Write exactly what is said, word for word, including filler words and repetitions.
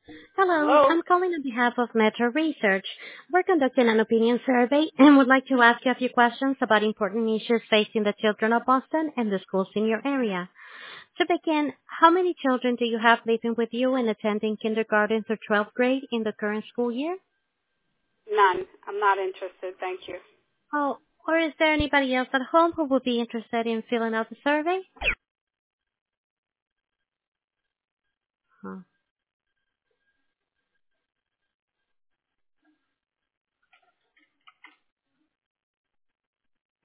Hello, Hello? I'm calling on behalf of Metro Research. We're conducting an opinion survey and would like to ask you a few questions about important issues facing the children of Boston and the schools in your area. To begin, how many children do you have living with you and attending kindergarten through twelfth grade in the current school year? None. I'm not interested. Thank you. Oh, or is there anybody else at home who would be interested in filling out the survey? Huh.